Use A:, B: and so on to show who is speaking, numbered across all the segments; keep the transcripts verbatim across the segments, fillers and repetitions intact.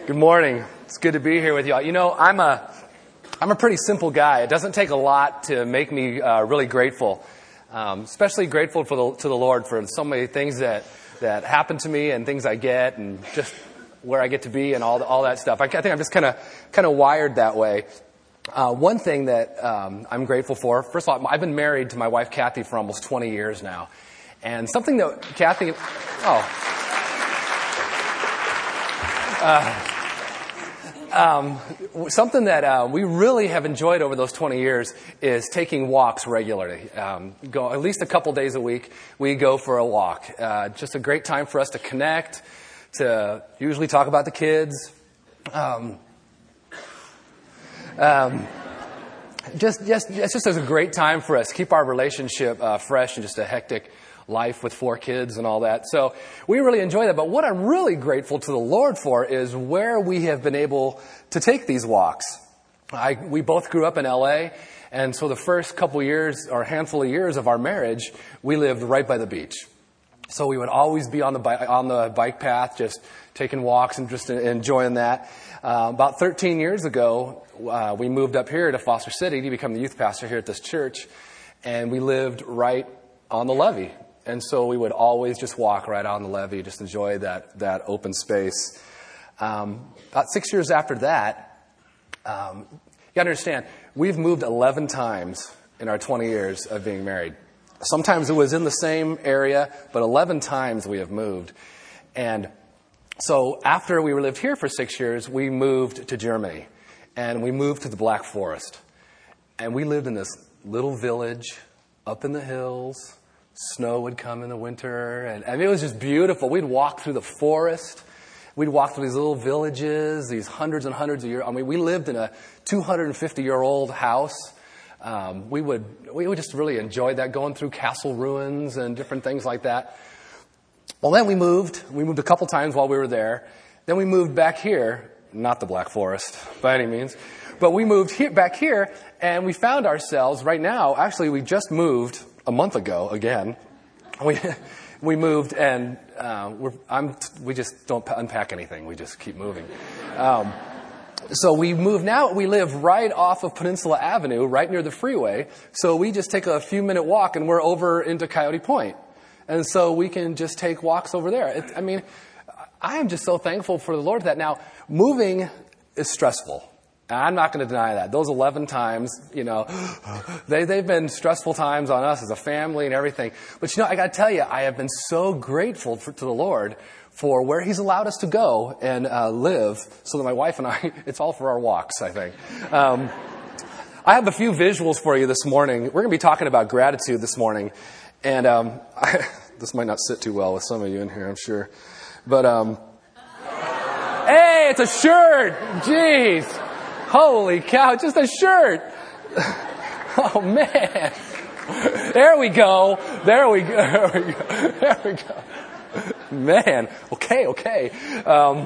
A: Good morning. It's good to be here with y'all. You know, I'm a, I'm a pretty simple guy. It doesn't take a lot to make me uh, really grateful, um, especially grateful for the, to the Lord for so many things that, that happen to me and things I get and just where I get to be and all the, all that stuff. I, I think I'm just kind of kind of wired that way. Uh, one thing that um, I'm grateful for, first of all, I've been married to my wife Kathy for almost twenty years now, and something that Kathy, oh. Uh, Um, something that uh, we really have enjoyed over those twenty years is taking walks regularly. Um, go at least a couple days a week. We go for a walk. Uh, just a great time for us to connect, to usually talk about the kids. Um, um, just, just, it's just a great time for us to keep our relationship uh, fresh in just a hectic life with four kids and all that. So we really enjoy that. But what I'm really grateful to the Lord for is where we have been able to take these walks. I, we both grew up in L A, and so the first couple years or handful of years of our marriage, we lived right by the beach. So we would always be on the bike, on the bike path, just taking walks and just enjoying that. Uh, about thirteen years ago, uh, we moved up here to Foster City to become the youth pastor here at this church, and we lived right on the levee. And so we would always just walk right on the levee, just enjoy that that open space. Um, about six years after that, um, you got to understand, we've moved eleven times in our twenty years of being married. Sometimes it was in the same area, but eleven times we have moved. And so after we lived here for six years, we moved to Germany, and we moved to the Black Forest. And we lived in this little village up in the hills. Snow would come in the winter, and I mean, it was just beautiful. We'd walk through the forest. We'd walk through these little villages, these hundreds and hundreds of years. I mean, we lived in a two hundred fifty year old house. Um, we would we would just really enjoy that, going through castle ruins and different things like that. Well, then we moved. We moved a couple times while we were there. Then we moved back here, not the Black Forest by any means, but we moved here, back here, and we found ourselves right now. Actually, we just moved a month ago again. We we moved, and uh, we're, I'm we just don't unpack anything. We just keep moving. Um, so we moved now. We live right off of Peninsula Avenue, right near the freeway. So we just take a few minute walk, and we're over into Coyote Point, and so we can just take walks over there. It, I mean, I am just so thankful for the Lord that now moving is stressful. I'm not going to deny that. Those eleven times, you know, they, they've been stressful times on us as a family and everything. But, you know, I got to tell you, I have been so grateful for, to the Lord for where He's allowed us to go and uh, live so that my wife and I, it's all for our walks, I think. Um, I have a few visuals for you this morning. We're going to be talking about gratitude this morning. And um, I, this might not sit too well with some of you in here, I'm sure. But, um, hey, it's a shirt! Jeez! Holy cow, just a shirt. Oh, man. There we go. There we go. There we go. There we go. Man. Okay, okay. Um,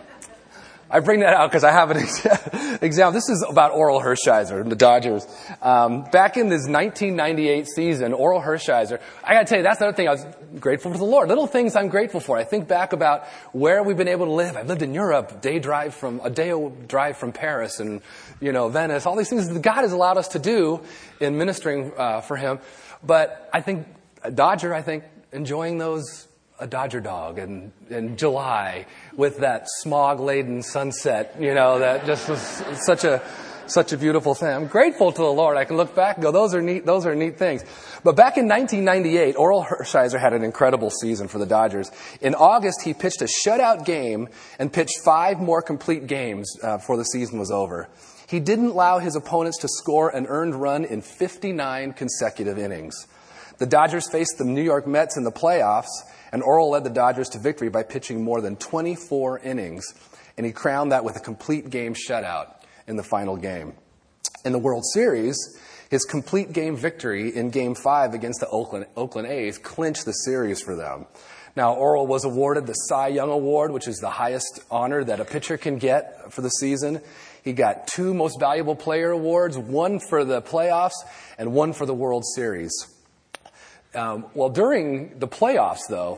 A: I bring that out because I have an example. This is about Orel Hershiser, the Dodgers. Um, back in this nineteen ninety-eight season, Orel Hershiser, I got to tell you, that's another thing I was grateful for the Lord. Little things I'm grateful for. I think back about where we've been able to live. I've lived in Europe, day drive from a day drive from Paris and, you know, Venice. All these things that God has allowed us to do in ministering uh, for Him. But I think a Dodger, I think enjoying those. A Dodger dog in, in July with that smog-laden sunset, you know, that just was such a such a beautiful thing. I'm grateful to the Lord. I can look back and go, those are neat, those are neat things. But back in nineteen ninety-eight, Orel Hershiser had an incredible season for the Dodgers. In August, he pitched a shutout game and pitched five more complete games uh, before the season was over. He didn't allow his opponents to score an earned run in fifty-nine consecutive innings. The Dodgers faced the New York Mets in the playoffs, and Orel led the Dodgers to victory by pitching more than twenty-four innings, and he crowned that with a complete game shutout in the final game. In the World Series, his complete game victory in Game five against the Oakland, Oakland A's clinched the series for them. Now, Orel was awarded the Cy Young Award, which is the highest honor that a pitcher can get for the season. He got two Most Valuable Player awards, one for the playoffs and one for the World Series. Um, well, during the playoffs, though,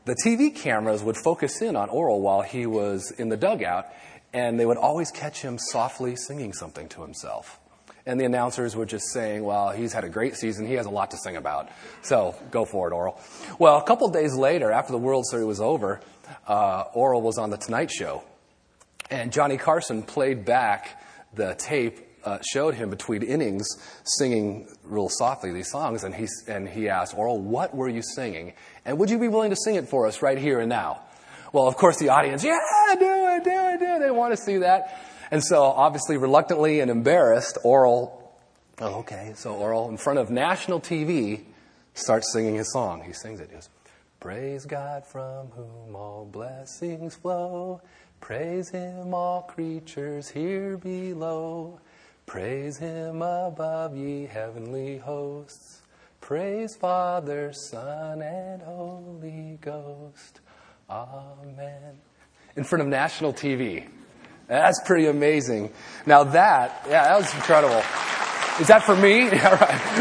A: the T V cameras would focus in on Oral while he was in the dugout, and they would always catch him softly singing something to himself. And the announcers were just saying, well, he's had a great season. He has a lot to sing about. So go for it, Oral. Well, a couple days later, after the World Series was over, uh, Oral was on The Tonight Show. And Johnny Carson played back the tape, uh, showed him between innings singing real softly these songs. And he, and he asked, Oral, what were you singing? And would you be willing to sing it for us right here and now? Well, of course, the audience, yeah, do it, do it, do it. They want to see that. And so, obviously, reluctantly and embarrassed, Oral, oh, okay, so Oral, in front of national T V, starts singing his song. He sings it. He goes, praise God from whom all blessings flow. Praise Him, all creatures here below. Praise Him above, ye heavenly hosts. Praise Father, Son, and Holy Ghost. Amen. In front of national T V. That's pretty amazing. Now that, yeah, that was incredible. Is that for me? Yeah,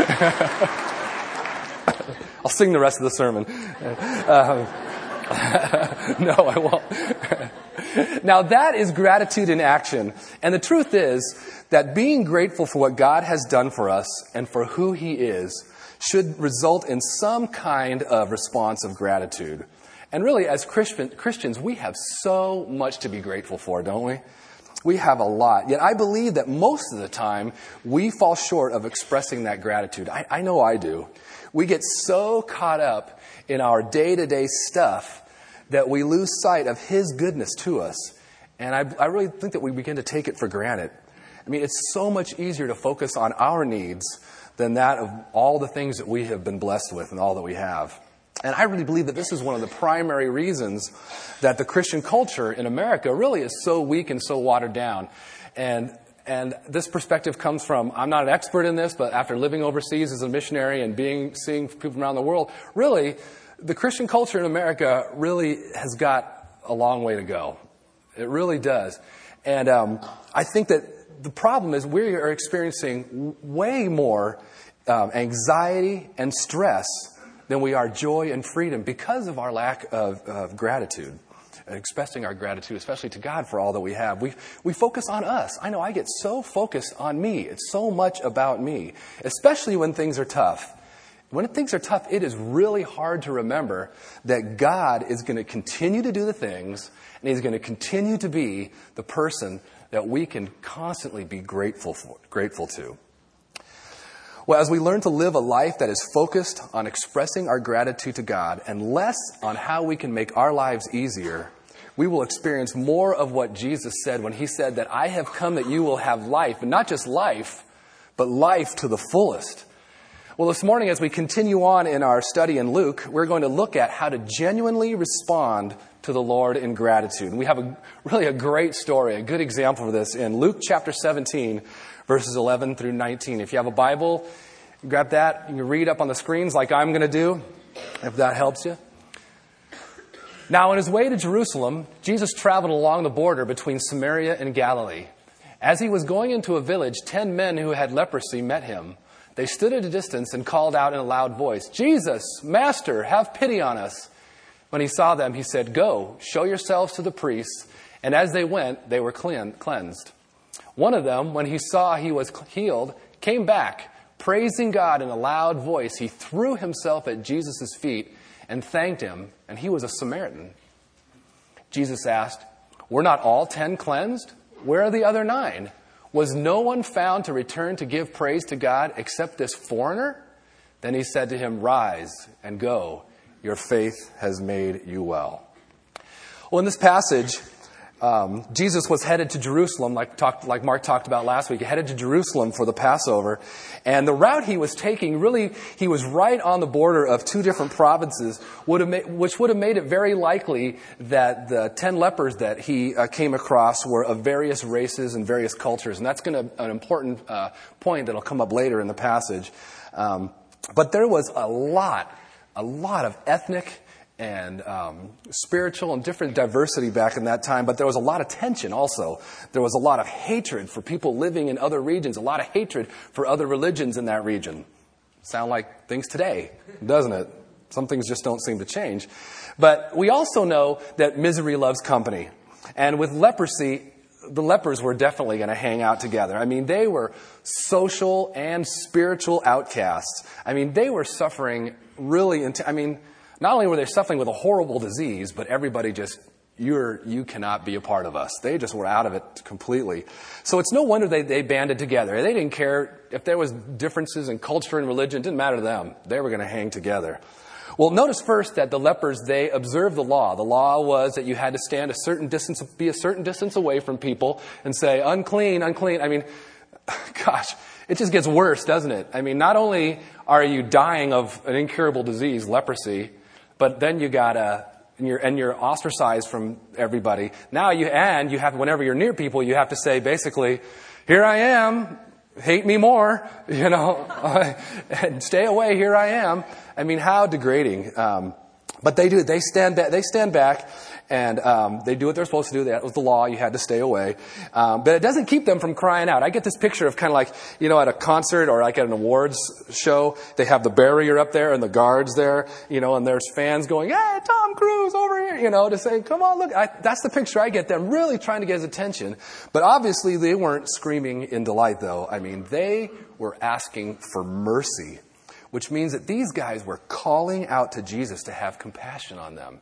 A: right. I'll sing the rest of the sermon. Um, no, I won't. Now that is gratitude in action. And the truth is that being grateful for what God has done for us and for who He is should result in some kind of response of gratitude. And really, as Christian, Christians, we have so much to be grateful for, don't we? We have a lot. Yet I believe that most of the time, we fall short of expressing that gratitude. I, I know I do. We get so caught up in our day-to-day stuff that we lose sight of His goodness to us. And I, I really think that we begin to take it for granted. I mean, it's so much easier to focus on our needs than that of all the things that we have been blessed with and all that we have. And I really believe that this is one of the primary reasons that the Christian culture in America really is so weak and so watered down. And and this perspective comes from, I'm not an expert in this, but after living overseas as a missionary and being seeing people around the world, really, the Christian culture in America really has got a long way to go. It really does. And um, I think that the problem is we are experiencing way more um, anxiety and stress than we are joy and freedom because of our lack of, of gratitude, expressing our gratitude, especially to God for all that we have. We we focus on us. I know I get so focused on me. It's so much about me, especially when things are tough. When things are tough, it is really hard to remember that God is going to continue to do the things, and He's going to continue to be the person that we can constantly be grateful for, grateful to. Well, as we learn to live a life that is focused on expressing our gratitude to God and less on how we can make our lives easier, we will experience more of what Jesus said when He said that I have come that you will have life, and not just life, but life to the fullest. Well, this morning, as we continue on in our study in Luke, we're going to look at how to genuinely respond to the Lord in gratitude. And we have a, really a great story, a good example of this in Luke chapter seventeen, verses eleven through nineteen. If you have a Bible, grab that. You can read up on the screens like I'm going to do, if that helps you. Now, on His way to Jerusalem, Jesus traveled along the border between Samaria and Galilee. As He was going into a village, ten men who had leprosy met Him. They stood at a distance and called out in a loud voice, Jesus, Master, have pity on us. When He saw them, He said, Go, show yourselves to the priests. And as they went, they were cleansed. One of them, when he saw he was healed, came back, praising God in a loud voice. He threw himself at Jesus' feet and thanked Him, and he was a Samaritan. Jesus asked, Were not all ten cleansed? Where are the other nine? Was no one found to return to give praise to God except this foreigner? Then He said to him, Rise and go. Your faith has made you well. Well, in this passage, um, Jesus was headed to Jerusalem, like talked, like Mark talked about last week. He headed to Jerusalem for the Passover. And the route he was taking, really, he was right on the border of two different provinces, would have made, which would have made it very likely that the ten lepers that he uh, came across were of various races and various cultures. And that's going to an important uh, point that will come up later in the passage. Um, but there was a lot, a lot of ethnic and um, spiritual and different diversity back in that time, but there was a lot of tension also. There was a lot of hatred for people living in other regions, a lot of hatred for other religions in that region. Sound like things today, doesn't it? Some things just don't seem to change. But we also know that misery loves company. And with leprosy, the lepers were definitely going to hang out together. I mean, they were social and spiritual outcasts. I mean, they were suffering really, int- I mean, not only were they suffering with a horrible disease, but everybody just, you're, you cannot be a part of us. They just were out of it completely. So it's no wonder they, they banded together. They didn't care if there was differences in culture and religion. It didn't matter to them. They were going to hang together. Well, notice first that the lepers, they observed the law. The law was that you had to stand a certain distance, be a certain distance away from people and say, unclean, unclean. I mean, gosh, it just gets worse, doesn't it? I mean, not only are you dying of an incurable disease, leprosy, but then you gotta, and you're, and you're ostracized from everybody. Now you, and you have, whenever you're near people, you have to say basically, here I am, hate me more, you know, and stay away, here I am. I mean, how degrading. Um, but they do, they stand back, they stand back and um, they do what they're supposed to do. That was the law. You had to stay away. Um, but it doesn't keep them from crying out. I get this picture of kind of like, you know, at a concert or like at an awards show, they have the barrier up there and the guards there, you know, and there's fans going, hey, Tom Cruise over here, you know, to say, come on, look. I, that's the picture I get them really trying to get his attention. But obviously they weren't screaming in delight, though. I mean, they were asking for mercy, which means that these guys were calling out to Jesus to have compassion on them.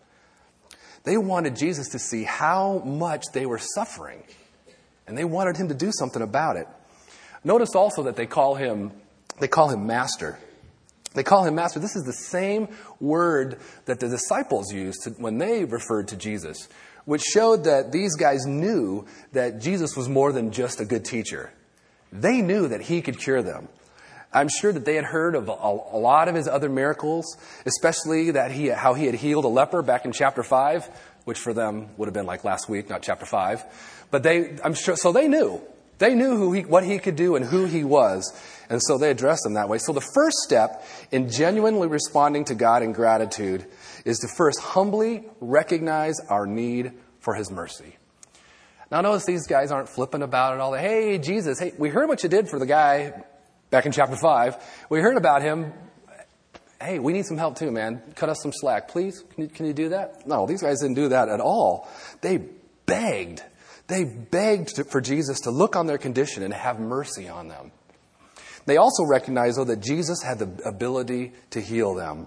A: They wanted Jesus to see how much they were suffering, and they wanted him to do something about it. Notice also that they call him, they call him Master. They call him Master. This is the same word that the disciples used to, when they referred to Jesus, which showed that these guys knew that Jesus was more than just a good teacher. They knew that he could cure them. I'm sure that they had heard of a, a lot of his other miracles, especially that he, how he had healed a leper back in chapter five, which for them would have been like last week, not chapter five. But they, I'm sure, so they knew. They knew who he, what he could do and who he was. And so they addressed him that way. So the first step in genuinely responding to God in gratitude is to first humbly recognize our need for his mercy. Now notice these guys aren't flippant about it all. Hey, Jesus, hey, we heard what you did for the guy back in chapter five. We heard about him. Hey, we need some help too, man. Cut us some slack, please. Can you, can you do that? No, these guys didn't do that at all. They begged. They begged to, for Jesus to look on their condition and have mercy on them. They also recognized, though, that Jesus had the ability to heal them.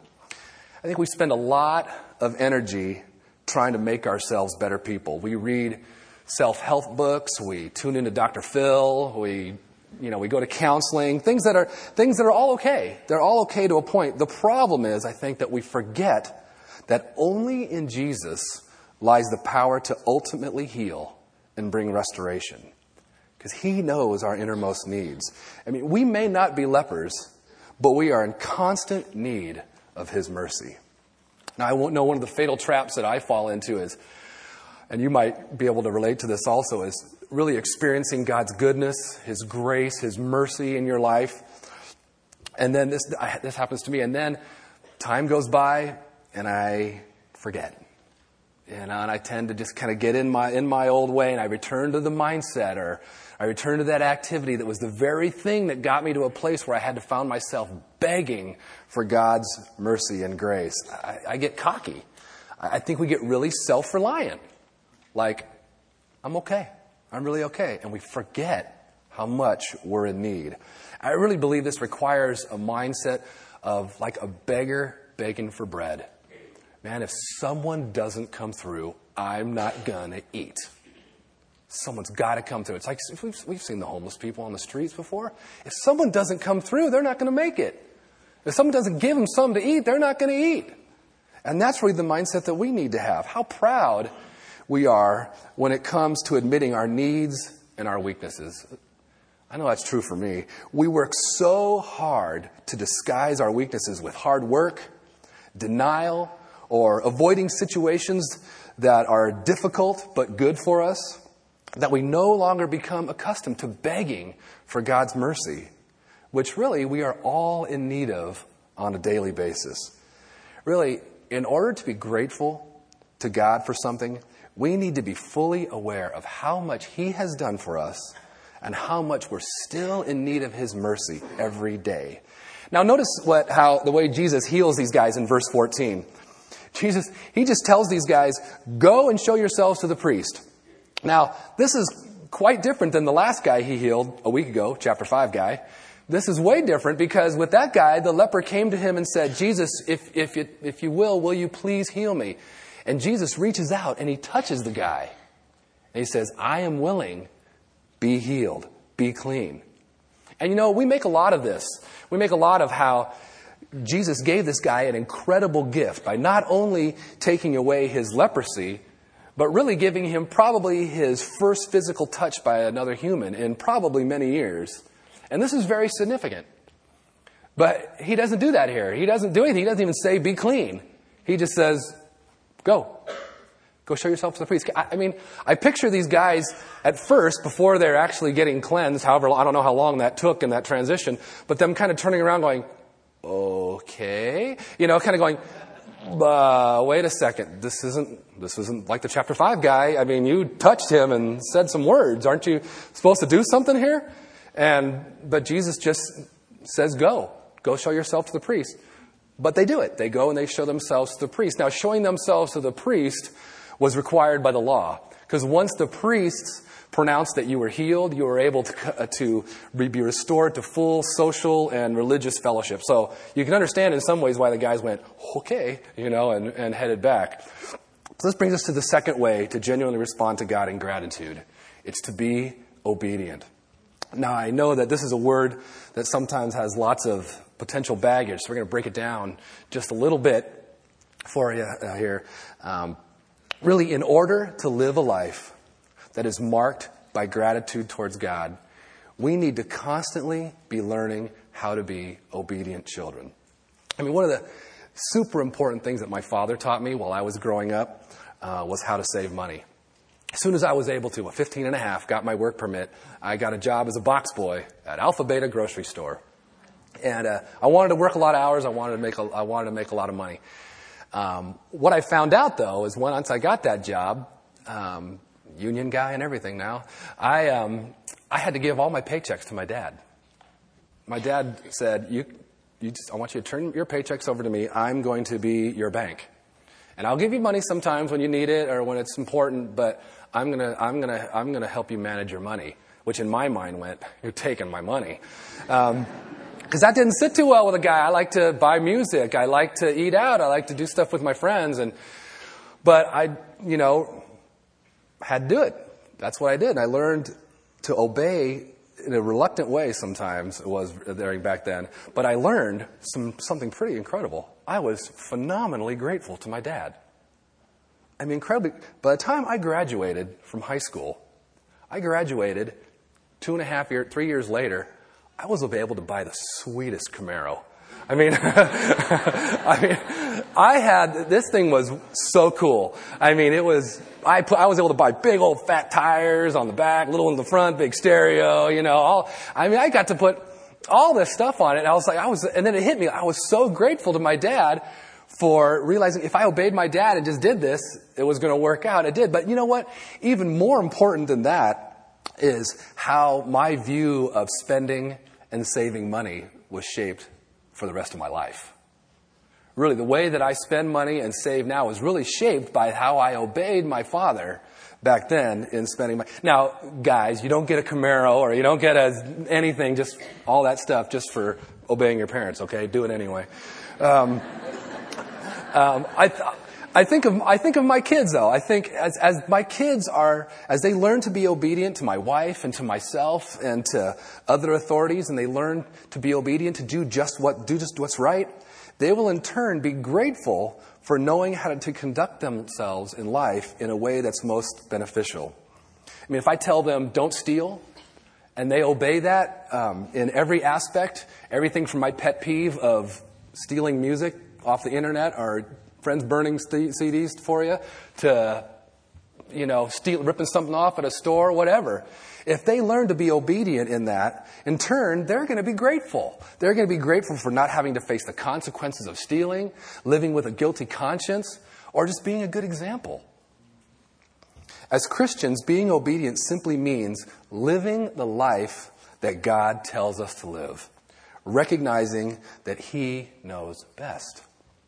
A: I think we spend a lot of energy trying to make ourselves better people. We read self-help books. We tune into Doctor Phil. We You know, we go to counseling, things that are things that are all okay. They're all okay to a point. The problem is, I think, that we forget that only in Jesus lies the power to ultimately heal and bring restoration. Because he knows our innermost needs. I mean, we may not be lepers, but we are in constant need of his mercy. Now, I won't know one of the fatal traps that I fall into is, and you might be able to relate to this also, is really experiencing God's goodness, his grace, his mercy in your life. And then this this happens to me. And then time goes by and I forget. And I tend to just kind of get in my in my old way, and I return to the mindset, or I return to that activity that was the very thing that got me to a place where I had to find myself begging for God's mercy and grace. I, I get cocky. I think we get really self-reliant. Like, I'm okay. I'm really okay. And we forget how much we're in need. I really believe this requires a mindset of like a beggar begging for bread. Man, if someone doesn't come through, I'm not going to eat. Someone's got to come through. It's like we've, we've seen the homeless people on the streets before. If someone doesn't come through, they're not going to make it. If someone doesn't give them something to eat, they're not going to eat. And that's really the mindset that we need to have. How proud we are when it comes to admitting our needs and our weaknesses. I know that's true for me. We work so hard to disguise our weaknesses with hard work, denial, or avoiding situations that are difficult but good for us, that we no longer become accustomed to begging for God's mercy, which really we are all in need of on a daily basis. Really, in order to be grateful to God for something, we need to be fully aware of how much he has done for us and how much we're still in need of his mercy every day. Now notice what how the way Jesus heals these guys in verse fourteen. Jesus, he just tells these guys, go and show yourselves to the priest. Now, this is quite different than the last guy he healed a week ago, chapter five guy. This is way different because with that guy, the leper came to him and said, Jesus, if, if, you, if you will, will you please heal me? And Jesus reaches out and he touches the guy. And he says, I am willing, be healed, be clean. And you know, we make a lot of this. We make a lot of how Jesus gave this guy an incredible gift by not only taking away his leprosy, but really giving him probably his first physical touch by another human in probably many years. And this is very significant. But he doesn't do that here. He doesn't do anything. He doesn't even say, be clean. He just says, go. Go show yourself to the priest. I mean, I picture these guys at first, before they're actually getting cleansed, however, I don't know how long that took in that transition, but them kind of turning around going, okay. You know, kind of going, uh, wait a second. This isn't, this isn't like the chapter five guy. I mean, you touched him and said some words. Aren't you supposed to do something here? And, but Jesus just says, go, go show yourself to the priest. But they do it. They go and they show themselves to the priest. Now, showing themselves to the priest was required by the law. Because once the priests pronounced that you were healed, you were able to, uh, to be restored to full social and religious fellowship. So you can understand in some ways why the guys went, okay, you know, and, and headed back. So this brings us to the second way to genuinely respond to God in gratitude. It's to be obedient. Now, I know that this is a word that sometimes has lots of potential baggage, so we're going to break it down just a little bit for you uh, here. Um, really, in order to live a life that is marked by gratitude towards God, we need to constantly be learning how to be obedient children. I mean, one of the super important things that my father taught me while I was growing up uh, was how to save money. As soon as I was able to, at fifteen and a half, got my work permit, I got a job as a box boy at Alpha Beta grocery store. And uh, I wanted to work a lot of hours. I wanted to make a, I wanted to make a lot of money. Um, what I found out, though, is once I got that job, um, union guy and everything now, I um, I had to give all my paychecks to my dad. My dad said, "You, you just, I want you to turn your paychecks over to me. I'm going to be your bank, and I'll give you money sometimes when you need it or when it's important, but I'm gonna I'm gonna I'm gonna help you manage your money." Which in my mind went, "You're taking my money." Um, Because that didn't sit too well with a guy. I like to buy music. I like to eat out. I like to do stuff with my friends. And But I, you know, had to do it. That's what I did. And I learned to obey in a reluctant way sometimes. It was there back then. But I learned some something pretty incredible. I was phenomenally grateful to my dad. I mean, incredibly. By the time I graduated from high school, I graduated two and a half years, three years later, I was able to buy the sweetest Camaro. I mean, I mean, I had, this thing was so cool. I mean, it was, I put, I was able to buy big old fat tires on the back, little in the front, big stereo, you know, all, I mean, I got to put all this stuff on it. And I was like, I was, and then it hit me. I was so grateful to my dad for realizing if I obeyed my dad and just did this, it was going to work out. It did. But you know what? Even more important than that is how my view of spending and saving money was shaped for the rest of my life. Really, the way that I spend money and save now is really shaped by how I obeyed my father back then in spending money. Now, guys, you don't get a Camaro or you don't get a, anything, just all that stuff just for obeying your parents, okay? Do it anyway. Um, um, I... Th- I think of I think of my kids though. I think as as my kids are as they learn to be obedient to my wife and to myself and to other authorities, and they learn to be obedient to do just what do just what's right, they will in turn be grateful for knowing how to conduct themselves in life in a way that's most beneficial. I mean, if I tell them don't steal, and they obey that um, in every aspect, everything from my pet peeve of stealing music off the internet or friends burning C Ds for you, to, you know, steal, ripping something off at a store, whatever. If they learn to be obedient in that, in turn, they're going to be grateful. They're going to be grateful for not having to face the consequences of stealing, living with a guilty conscience, or just being a good example. As Christians, being obedient simply means living the life that God tells us to live. recognizing that He knows best.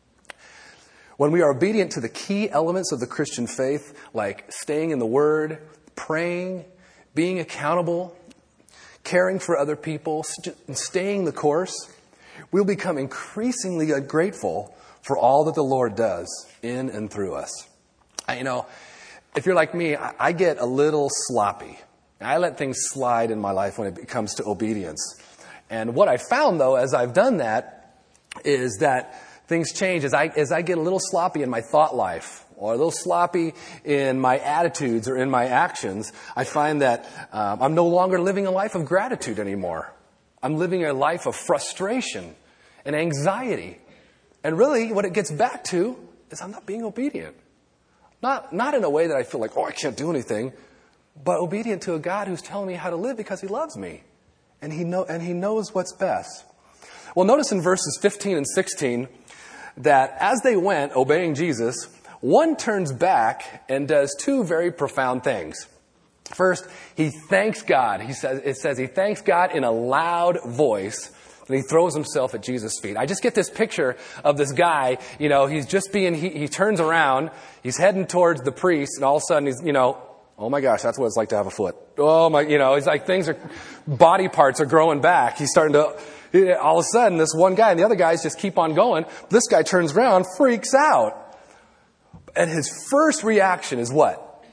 A: When we are obedient to the key elements of the Christian faith, like staying in the Word, praying, being accountable, caring for other people, st- staying the course, we'll become increasingly grateful for all that the Lord does in and through us. I, you know, if you're like me, I, I get a little sloppy. I let things slide in my life when it comes to obedience. And what I found, though, as I've done that, is that things change as I as I get a little sloppy in my thought life, or a little sloppy in my attitudes or in my actions. I find that um, I'm no longer living a life of gratitude anymore. I'm living a life of frustration and anxiety. And really, what it gets back to is I'm not being obedient. Not not in a way that I feel like, oh, I can't do anything, but obedient to a God who's telling me how to live because He loves me. And he know and He knows what's best. Well, notice in verses fifteen and sixteen that as they went obeying Jesus, one turns back and does two very profound things. First, he thanks God. He says it says he thanks God in a loud voice, and he throws himself at Jesus' feet. I just get this picture of this guy, you know, he's just being, he, he turns around, he's heading towards the priest, and all of a sudden he's, you know, oh my gosh, that's what it's like to have a foot. Oh my, you know, it's like things are, body parts are growing back. He's starting to, all of a sudden, this one guy and the other guys just keep on going. This guy turns around, freaks out. And his first reaction is what?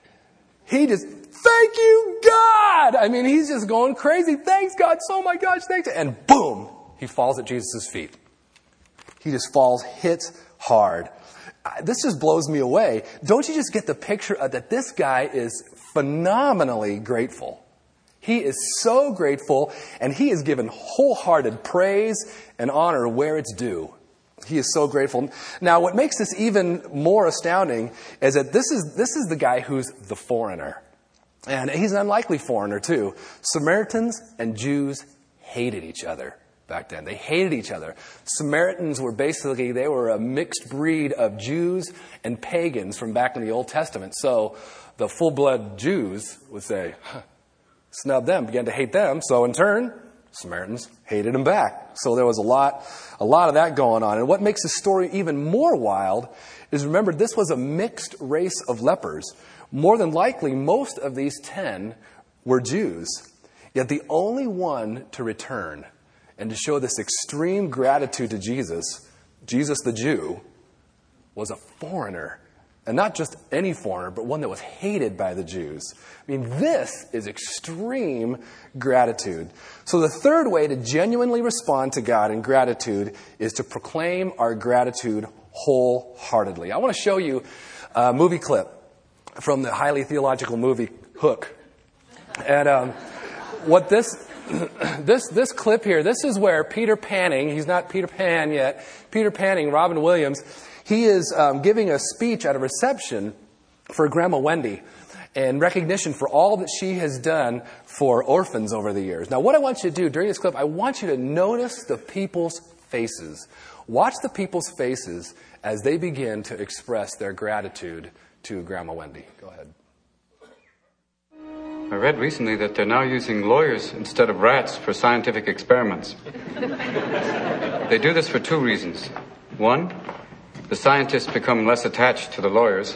A: He just, thank you, God! I mean, he's just going crazy. Thanks, God, so my gosh, thanks. And boom, he falls at Jesus' feet. He just falls, hits hard. This just blows me away. Don't you just get the picture of that this guy is phenomenally grateful? He is so grateful, and he is given wholehearted praise and honor where it's due. He is so grateful. Now, what makes this even more astounding is that this is this is the guy who's the foreigner. And he's an unlikely foreigner, too. Samaritans and Jews hated each other back then. They hated each other. Samaritans were basically, they were a mixed breed of Jews and pagans from back in the Old Testament. So the full-blood Jews would say, huh, snub them, began to hate them. So in turn, Samaritans hated them back. So there was a lot, a lot of that going on. And what makes this story even more wild is, remember, this was a mixed race of lepers. More than likely, most of these ten were Jews. Yet the only one to return and to show this extreme gratitude to Jesus, Jesus the Jew, was a foreigner. And not just any foreigner, but one that was hated by the Jews. I mean, this is extreme gratitude. So the third way to genuinely respond to God in gratitude is to proclaim our gratitude wholeheartedly. I want to show you a movie clip from the highly theological movie Hook. And um, what this... This this clip here, this is where Peter Panning, he's not Peter Pan yet, Peter Panning, Robin Williams, he is um, giving a speech at a reception for Grandma Wendy in recognition for all that she has done for orphans over the years. Now, what I want you to do during this clip, I want you to notice the people's faces. Watch the people's faces as they begin to express their gratitude to Grandma Wendy. Go ahead.
B: I read recently that they're now using lawyers instead of rats for scientific experiments. They do this for two reasons. One, the scientists become less attached to the lawyers.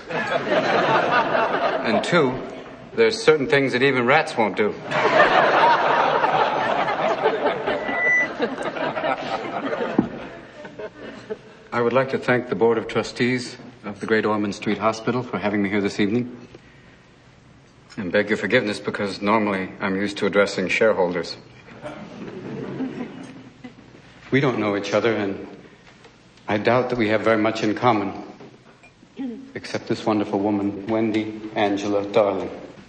B: And two, there's certain things that even rats won't do. I would like to thank the Board of Trustees of the Great Ormond Street Hospital for having me here this evening. And beg your forgiveness because normally I'm used to addressing shareholders. We don't know each other, and I doubt that we have very much in common, except this wonderful woman, Wendy Angela Darling.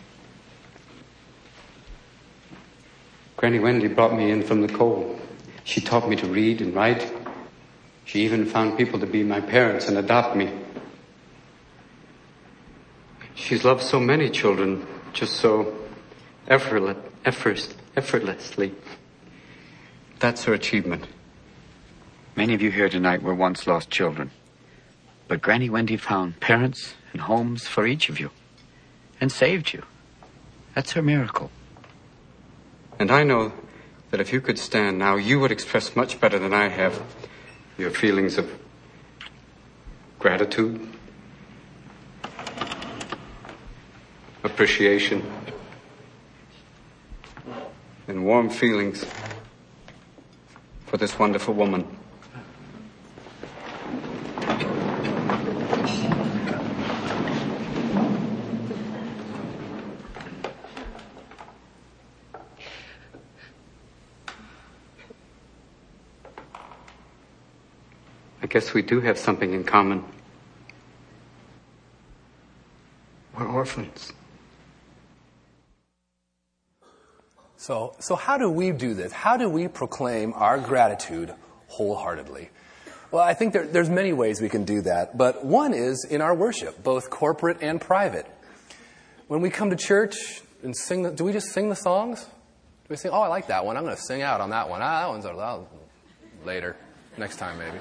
B: Granny Wendy brought me in from the cold. She taught me to read and write. She even found people to be my parents and adopt me. She's loved so many children, just so effortless, effort, effortlessly. That's her achievement.
C: Many of you here tonight were once lost children. But Granny Wendy found parents and homes for each of you and saved you. That's her miracle.
B: And I know that if you could stand now, you would express much better than I have your feelings of gratitude, appreciation, and warm feelings for this wonderful woman. I guess we do have something in common. We're orphans.
A: So, so how do we do this? How do we proclaim our gratitude wholeheartedly? Well, I think there, there's many ways we can do that, but one is in our worship, both corporate and private. When we come to church and sing, the, do we just sing the songs? Do we sing, oh, I like that one, I'm going to sing out on that one. Ah, that one's oh, later, next time maybe.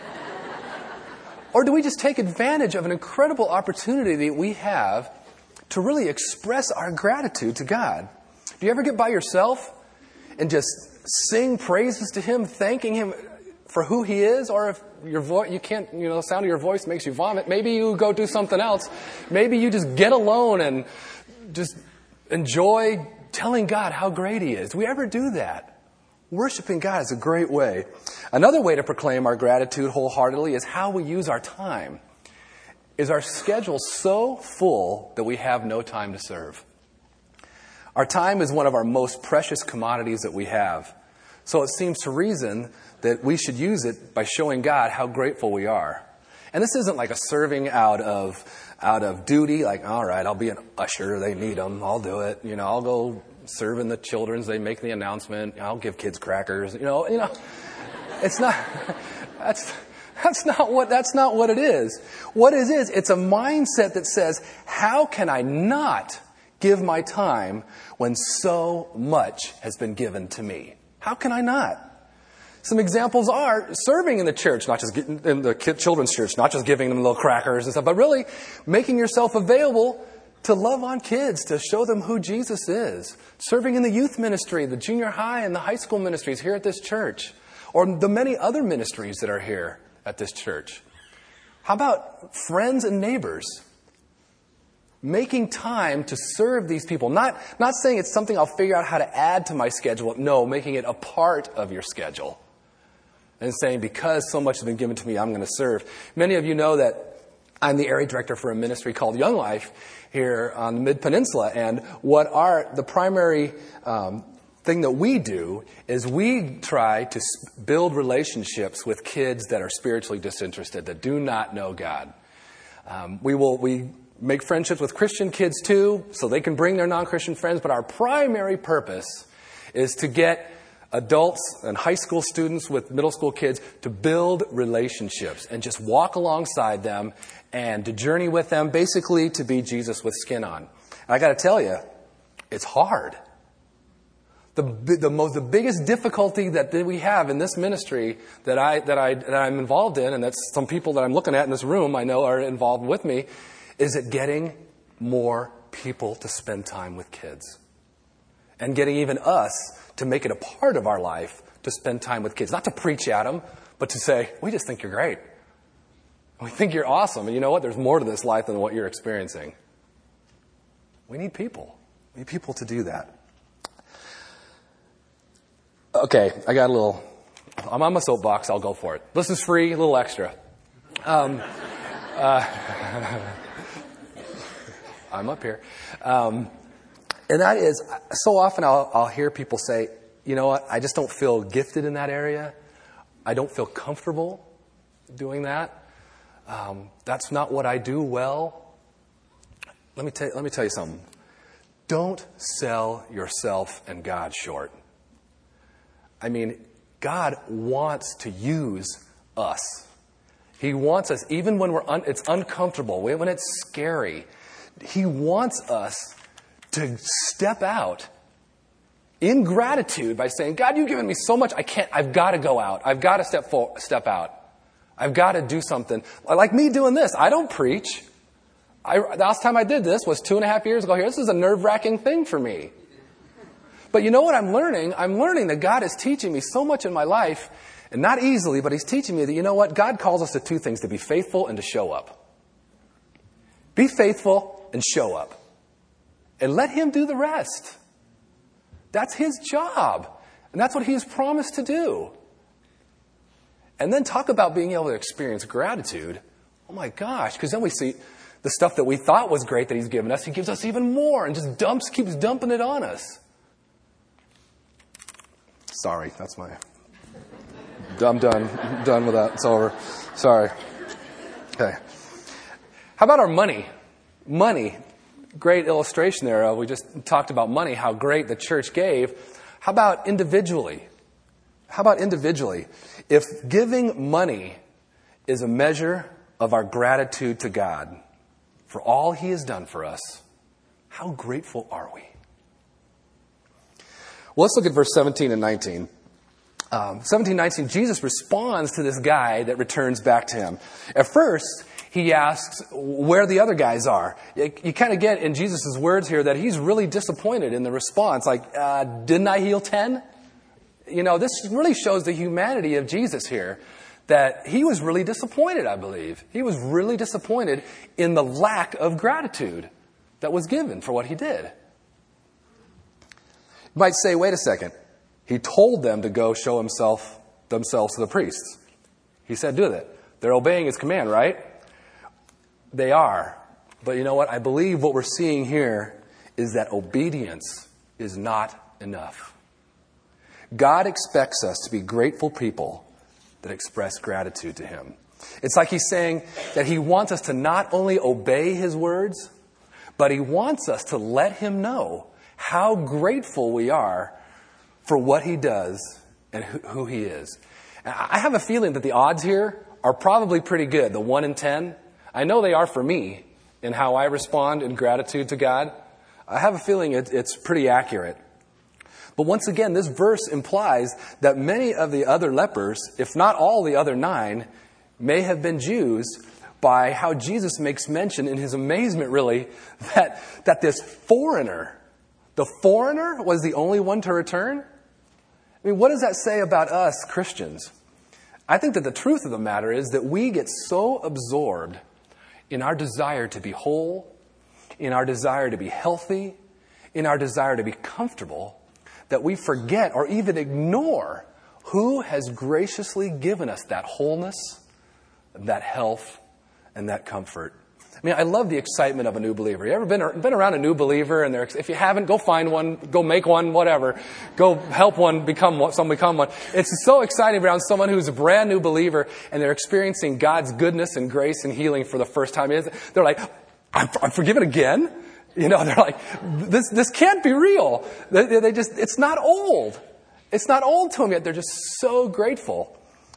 A: Or do we just take advantage of an incredible opportunity that we have to really express our gratitude to God? Do you ever get by yourself and just sing praises to Him, thanking Him for who He is? Or if your voice, you can't, you know, the sound of your voice makes you vomit, maybe you go do something else. Maybe you just get alone and just enjoy telling God how great He is. Do we ever do that? Worshiping God is a great way. Another way to proclaim our gratitude wholeheartedly is how we use our time. Is our schedule so full that we have no time to serve? Our time is one of our most precious commodities that we have. So it seems to reason that we should use it by showing God how grateful we are. And this isn't like a serving out of out of duty, like, all right, I'll be an usher, they need them, I'll do it. You know, I'll go serve in the children's, they make the announcement, I'll give kids crackers. You know, you know, it's not, that's, that's not what, that's not what it is. What it is, it's a mindset that says, how can I not give my time when so much has been given to me? How can I not? Some examples are serving in the church, not just getting, in the kid, children's church, not just giving them little crackers and stuff, but really making yourself available to love on kids, to show them who Jesus is. Serving in the youth ministry, the junior high and the high school ministries here at this church, or the many other ministries that are here at this church. How about friends and neighbors? Making time to serve these people. Not, not saying it's something I'll figure out how to add to my schedule. No, making it a part of your schedule. And saying, because so much has been given to me, I'm going to serve. Many of you know that I'm the area director for a ministry called Young Life here on the Mid-Peninsula. And what our, the primary um, thing that we do is we try to build relationships with kids that are spiritually disinterested, that do not know God. Um, we will, we make friendships with Christian kids too, so they can bring their non-Christian friends. But our primary purpose is to get adults and high school students with middle school kids to build relationships and just walk alongside them and to journey with them, basically to be Jesus with skin on. And I got to tell you, it's hard. The the most the biggest difficulty that we have in this ministry that I that I that I'm involved in, and that's some people that I'm looking at in this room I know are involved with me, is it getting more people to spend time with kids. And getting even us to make it a part of our life to spend time with kids. Not to preach at them, but to say, we just think you're great. We think you're awesome. And you know what? There's more to this life than what you're experiencing. We need people. We need people to do that. Okay, I got a little... I'm on my soapbox. I'll go for it. This is free, a little extra. Um, uh, I'm up here. Um, and that is, so often I'll, I'll hear people say, you know what, I just don't feel gifted in that area. I don't feel comfortable doing that. Um, that's not what I do well. Let me tell you, let me tell you something. Don't sell yourself and God short. I mean, God wants to use us. He wants us, even when we're un, it's uncomfortable, when it's scary. He wants us to step out in gratitude by saying, God, you've given me so much. I can't, I've got to go out. I've got to step for, step out. I've got to do something. Like me doing this. I don't preach. I, the last time I did this was two and a half years ago here. This is a nerve-wracking thing for me. But you know what I'm learning? I'm learning that God is teaching me so much in my life, and not easily, but he's teaching me that, you know what? God calls us to two things, to be faithful and to show up. Be faithful and show up. And let him do the rest. That's his job. And that's what he has promised to do. And then talk about being able to experience gratitude. Oh my gosh, because then we see the stuff that we thought was great that he's given us, he gives us even more and just dumps, keeps dumping it on us. Sorry, that's my... I'm done. I'm done with that. It's over. Sorry. Okay. How about our money? Money. Great illustration there. Uh, we just talked about money, how great the church gave. How about individually? How about individually? If giving money is a measure of our gratitude to God for all he has done for us, how grateful are we? Well, let's look at verse seventeen and nineteen. Um, seventeen, nineteen, Jesus responds to this guy that returns back to him. At first, he asks where the other guys are. You, you kind of get in Jesus' words here that he's really disappointed in the response. Like, uh, didn't I heal ten? You know, this really shows the humanity of Jesus here. That he was really disappointed, I believe. He was really disappointed in the lack of gratitude that was given for what he did. You might say, wait a second. He told them to go show himself themselves to the priests. He said, do that. They're obeying his command, right? They are. But you know what? I believe what we're seeing here is that obedience is not enough. God expects us to be grateful people that express gratitude to him. It's like he's saying that he wants us to not only obey his words, but he wants us to let him know how grateful we are for what he does and who he is. I have a feeling that the odds here are probably pretty good, the one in ten. I know they are for me in how I respond in gratitude to God. I have a feeling it, it's pretty accurate. But once again, this verse implies that many of the other lepers, if not all the other nine, may have been Jews by how Jesus makes mention in his amazement, really, that, that this foreigner, the foreigner was the only one to return. I mean, what does that say about us Christians? I think that the truth of the matter is that we get so absorbed in our desire to be whole, in our desire to be healthy, in our desire to be comfortable, that we forget or even ignore who has graciously given us that wholeness, that health, and that comfort. I mean, I love the excitement of a new believer. You ever been, been around a new believer? And if you haven't, go find one, go make one, whatever. Go help one become one, someone become one. It's so exciting around someone who's a brand new believer and they're experiencing God's goodness and grace and healing for the first time. They're like, I'm, I'm forgiven again? You know, they're like, this this can't be real. They, they just, it's not old. It's not old to them yet. They're just so grateful.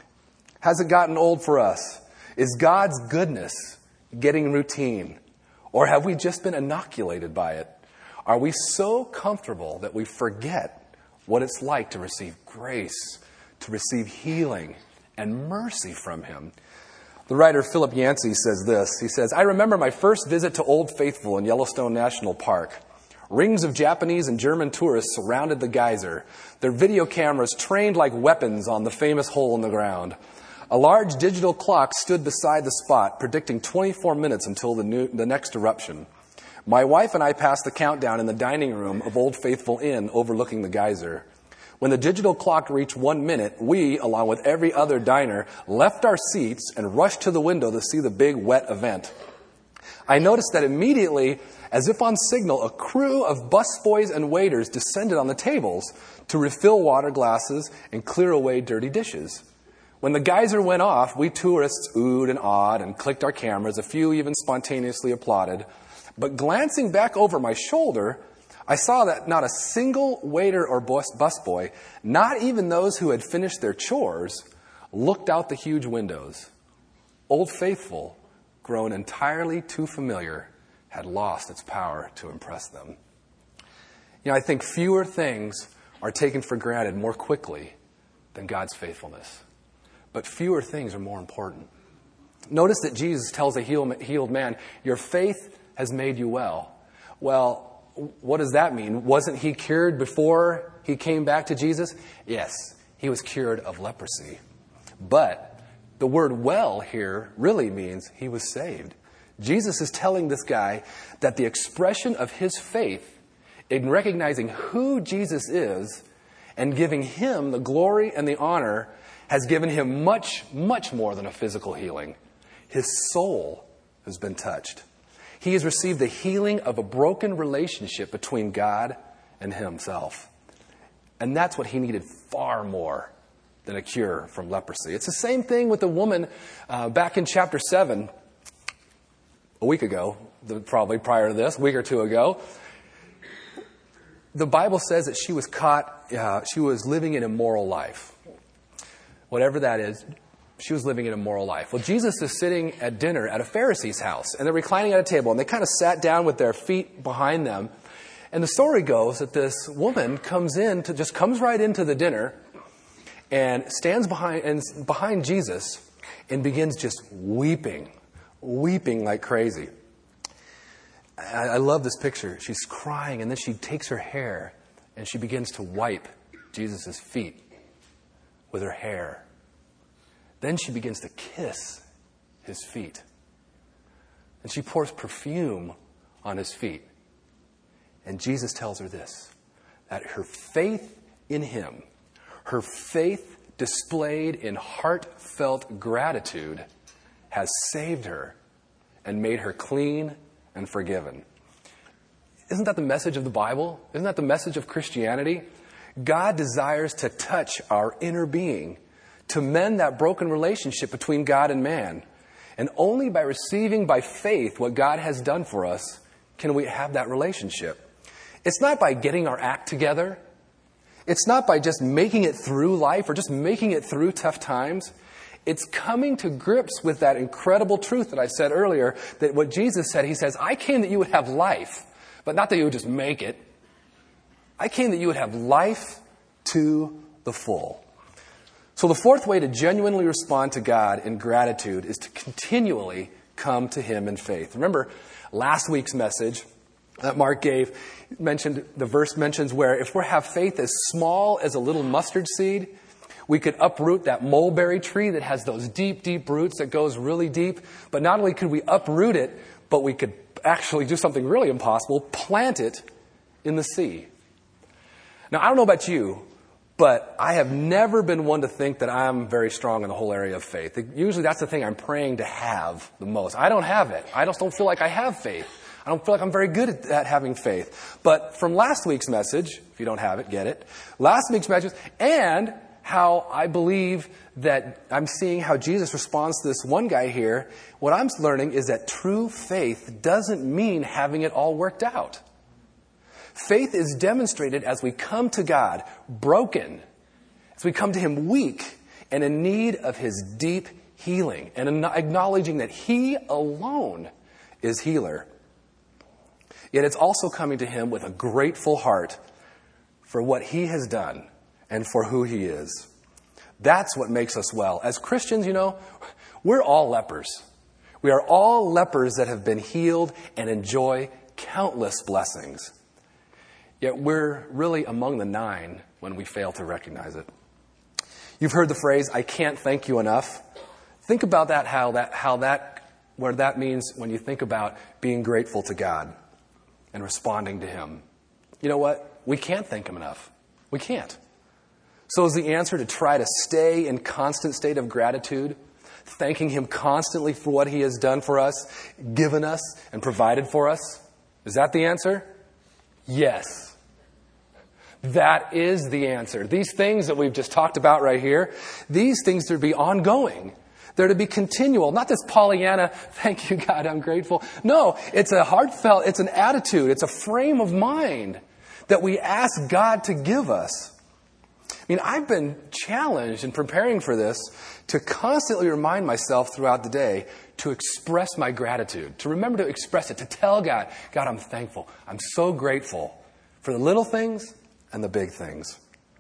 A: Has it gotten old for us? Is God's goodness getting routine? Or have we just been inoculated by it? Are we so comfortable that we forget what it's like to receive grace, to receive healing and mercy from him? The writer Philip Yancey says this. He says, I remember my first visit to Old Faithful in Yellowstone National Park. Rings of Japanese and German tourists surrounded the geyser, their video cameras trained like weapons on the famous hole in the ground. A large digital clock stood beside the spot, predicting twenty-four minutes until the, new, the next eruption. My wife and I passed the countdown in the dining room of Old Faithful Inn overlooking the geyser. When the digital clock reached one minute, we, along with every other diner, left our seats and rushed to the window to see the big wet event. I noticed that immediately, as if on signal, a crew of busboys and waiters descended on the tables to refill water glasses and clear away dirty dishes. When the geyser went off, we tourists oohed and awed and clicked our cameras. A few even spontaneously applauded. But glancing back over my shoulder, I saw that not a single waiter or bus busboy, not even those who had finished their chores, looked out the huge windows. Old Faithful, grown entirely too familiar, had lost its power to impress them. You know, I think fewer things are taken for granted more quickly than God's faithfulness. But fewer things are more important. Notice that Jesus tells a healed man, your faith has made you well. Well, what does that mean? Wasn't he cured before he came back to Jesus? Yes, he was cured of leprosy. But the word well here really means he was saved. Jesus is telling this guy that the expression of his faith in recognizing who Jesus is and giving him the glory and the honor has given him much, much more than a physical healing. His soul has been touched. He has received the healing of a broken relationship between God and himself. And that's what he needed far more than a cure from leprosy. It's the same thing with the woman uh, back in chapter seven, a week ago, probably prior to this, a week or two ago. The Bible says that she was caught, uh, she was living an immoral life. Whatever that is, she was living an immoral life. Well, Jesus is sitting at dinner at a Pharisee's house, and they're reclining at a table, and they kind of sat down with their feet behind them. And the story goes that this woman comes in, to just comes right into the dinner, and stands behind and behind Jesus, and begins just weeping, weeping like crazy. I, I love this picture. She's crying, and then she takes her hair, and she begins to wipe Jesus' feet with her hair. Then she begins to kiss his feet. And she pours perfume on his feet. And Jesus tells her this, that her faith in him, her faith displayed in heartfelt gratitude, has saved her and made her clean and forgiven. Isn't that the message of the Bible? Isn't that the message of Christianity? God desires to touch our inner being, to mend that broken relationship between God and man. And only by receiving by faith what God has done for us can we have that relationship. It's not by getting our act together. It's not by just making it through life or just making it through tough times. It's coming to grips with that incredible truth that I said earlier, that what Jesus said, he says, I came that you would have life, but not that you would just make it. I came that you would have life to the full. So the fourth way to genuinely respond to God in gratitude is to continually come to him in faith. Remember, last week's message that Mark gave mentioned, the verse mentions where if we have faith as small as a little mustard seed, we could uproot that mulberry tree that has those deep, deep roots that goes really deep. But not only could we uproot it, but we could actually do something really impossible, plant it in the sea. Now, I don't know about you, but I have never been one to think that I'm very strong in the whole area of faith. Usually that's the thing I'm praying to have the most. I don't have it. I just don't feel like I have faith. I don't feel like I'm very good at, at having faith. But from last week's message, if you don't have it, get it. Last week's message, and how I believe that I'm seeing how Jesus responds to this one guy here, what I'm learning is that true faith doesn't mean having it all worked out. Faith is demonstrated as we come to God broken, as we come to him weak and in need of his deep healing, and acknowledging that he alone is healer. Yet it's also coming to him with a grateful heart for what he has done and for who he is. That's what makes us well. As Christians, you know, we're all lepers. We are all lepers that have been healed and enjoy countless blessings. Yet we're really among the nine when we fail to recognize it. You've heard the phrase, I can't thank you enough. Think about that, how that, how that, what that means when you think about being grateful to God and responding to him. You know what? We can't thank him enough. We can't. So is the answer to try to stay in constant state of gratitude, thanking him constantly for what he has done for us, given us, and provided for us? Is that the answer? Yes. That is the answer. These things that we've just talked about right here, these things are to be ongoing. They're to be continual. Not this Pollyanna, thank you, God, I'm grateful. No, it's a heartfelt, it's an attitude, it's a frame of mind that we ask God to give us. I mean, I've been challenged in preparing for this to constantly remind myself throughout the day to express my gratitude, to remember to express it, to tell God, God, I'm thankful. I'm so grateful for the little things and the big things.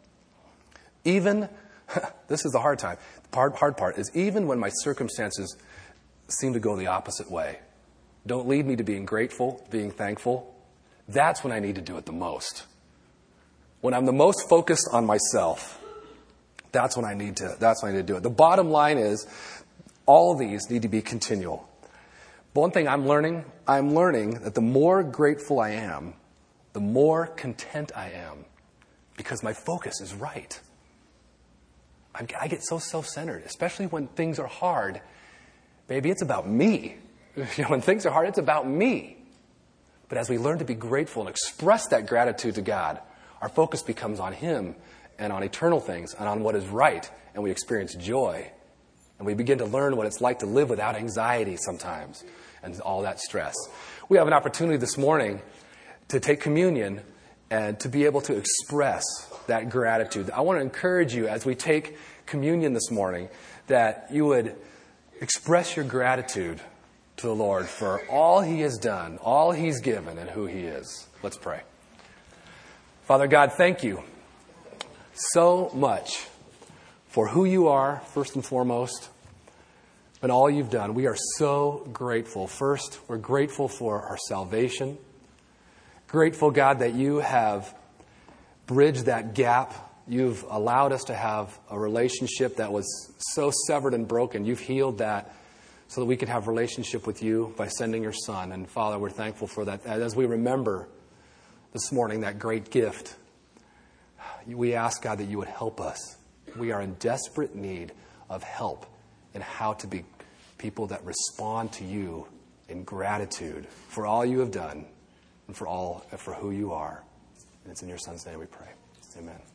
A: Even, this is the hard time, the hard, hard part is even when my circumstances seem to go the opposite way. Don't lead me to being grateful, being thankful. that's when I need to do it the most. When I'm the most focused on myself, that's when I need to, that's when I need to do it. The bottom line is, all of these need to be continual. But one thing I'm learning, I'm learning that the more grateful I am, the more content I am, because my focus is right. I'm, I get so self-centered, especially when things are hard. Baby, it's about me. You know, when things are hard, it's about me. But as we learn to be grateful and express that gratitude to God, our focus becomes on Him and on eternal things and on what is right, and we experience joy. And we begin to learn what it's like to live without anxiety sometimes and all that stress. We have an opportunity this morning to take communion and to be able to express that gratitude. I want to encourage you as we take communion this morning that you would express your gratitude to the Lord for all He has done, all He's given, and who He is. Let's pray. Father God, thank you so much for who you are, first and foremost, and all you've done. We are so grateful. First, we're grateful for our salvation. Grateful, God, that you have bridged that gap. You've allowed us to have a relationship that was so severed and broken. You've healed that so that we can have a relationship with you by sending your Son. And Father, we're thankful for that. And as we remember this morning that great gift, we ask, God, that you would help us. We are in desperate need of help in how to be people that respond to you in gratitude for all you have done and for all for who you are. And it's in your Son's name we pray. Amen.